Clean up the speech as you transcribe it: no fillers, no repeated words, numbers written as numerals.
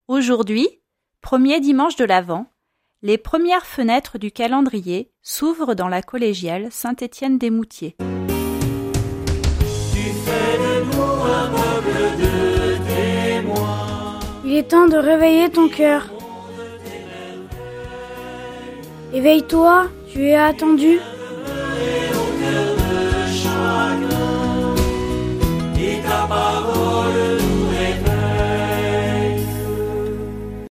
Aujourd'hui, premier dimanche de l'Avent, les premières fenêtres du calendrier s'ouvrent dans la collégiale Saint-Étienne-des-Moutiers. Tu fais de nous un peuple de témoins. Il est temps de réveiller ton cœur. Éveille-toi, tu es attendu.